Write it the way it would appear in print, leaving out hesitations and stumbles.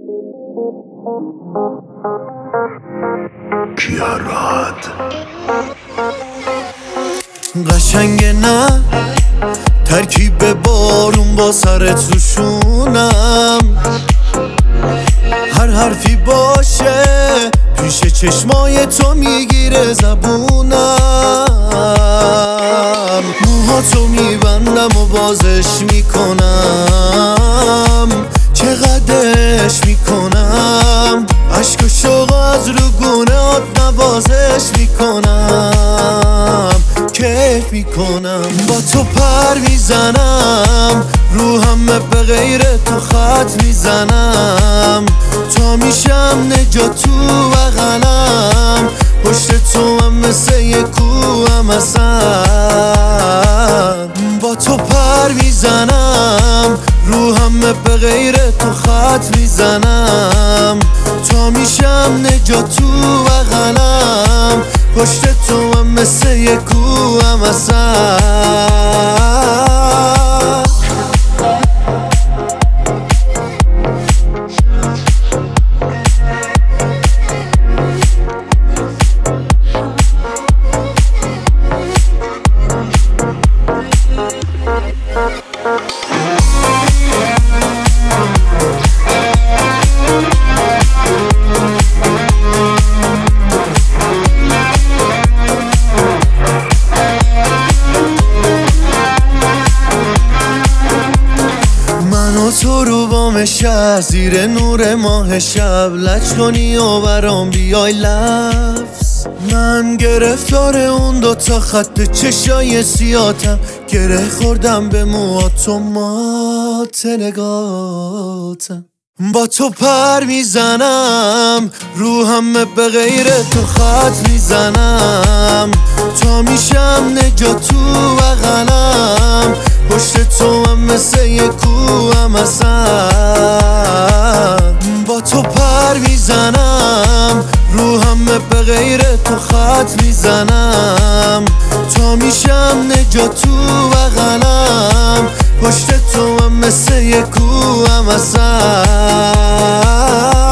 کیاراد قشنگه نه ترکیب بارون با سرت روشونم، هر حرفی باشه پیش چشمای تو میگیره زبونم، موهاتو میبندم و بازش میکنم، چقدرش میکنم، عشق و شوق از رو گونه آت نوازش میکنم، کیف میکنم، با تو پر میزنم، رو همه به غیر تو خط میزنم، تا میشم نجات تو بغلم، پشت تو هم مثل یک کوهم اصلا، با تو پر میزنم، رو همه به غیر تو خط میزنم، تا میشم نجات تو بغلم، پشت تو هم مثل یک کوهم اصلا. تو رو بام شهر زیر نور ماه شب لج کنی و برام بیای لفظ، من گرفتار اون دوتا خط چشای سیاتم، گره خوردم به موهاتو مات نگاتم، با تو پر میزنم، رو همه به غیر تو خط میزنم، تا میشم نجات تو بغلم، پشت تو هم مثل یک کوهم اصلا، با تو پر میزنم، رو همه به غیر تو خط میزنم، تا میشم نجات تو بغلم، پشت تو هم مثل یک کوهم اصلا.